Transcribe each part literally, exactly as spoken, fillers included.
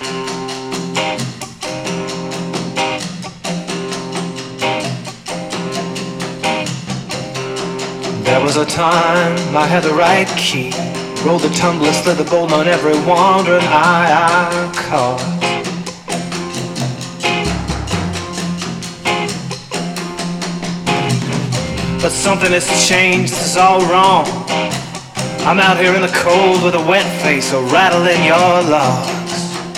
There was a time I had the right key, rolled the tumbler, slid the bolt on every wandering eye I caught. But something has changed, this is all wrong. I'm out here in the cold with a wet face, so rattling your logs.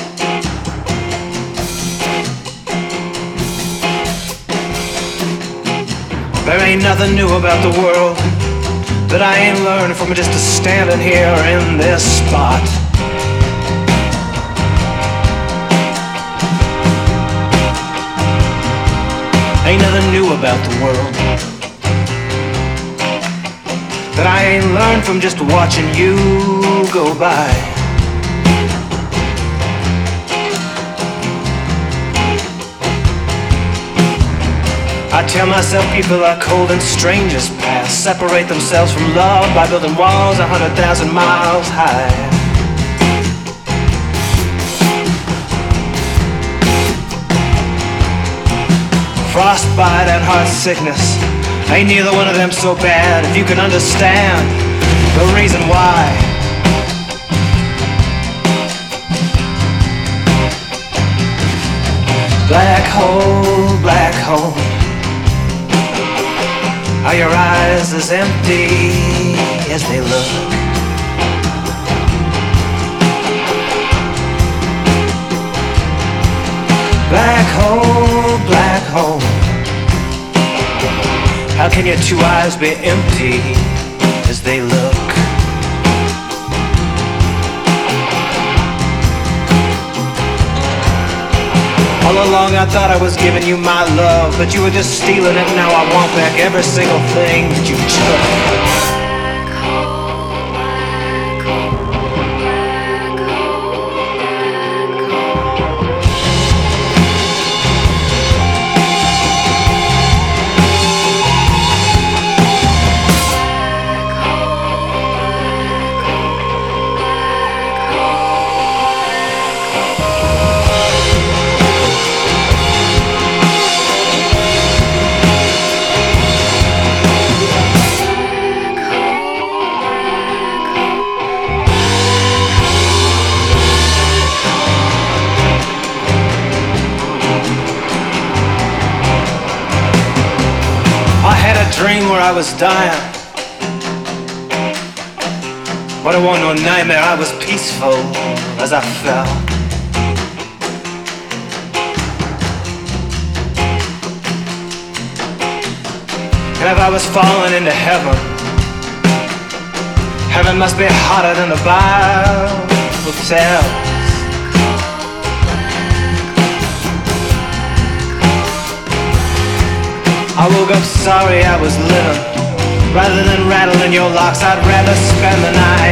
There ain't nothing new about the world that I ain't learned from just standing here in this spot. Ain't nothing new about the world that I ain't learned from just watching you go by. I tell myself people are cold and strangers pass, separate themselves from love by building walls a hundred thousand miles high. Frostbite and heart sickness, ain't neither one of them so bad if you can understand the reason why. Black hole, black hole, are your eyes as empty as they look? Black hole, black hole, how can your two eyes be empty as they look? All along I thought I was giving you my love, but you were just stealing it. Now I want back every single thing that you took. Dream where I was dying, but it wasn't no nightmare. I was peaceful as I fell. And if I was falling into heaven, heaven must be hotter than the Bible tells. I woke up sorry I was living. Rather than rattling your locks, I'd rather spend the night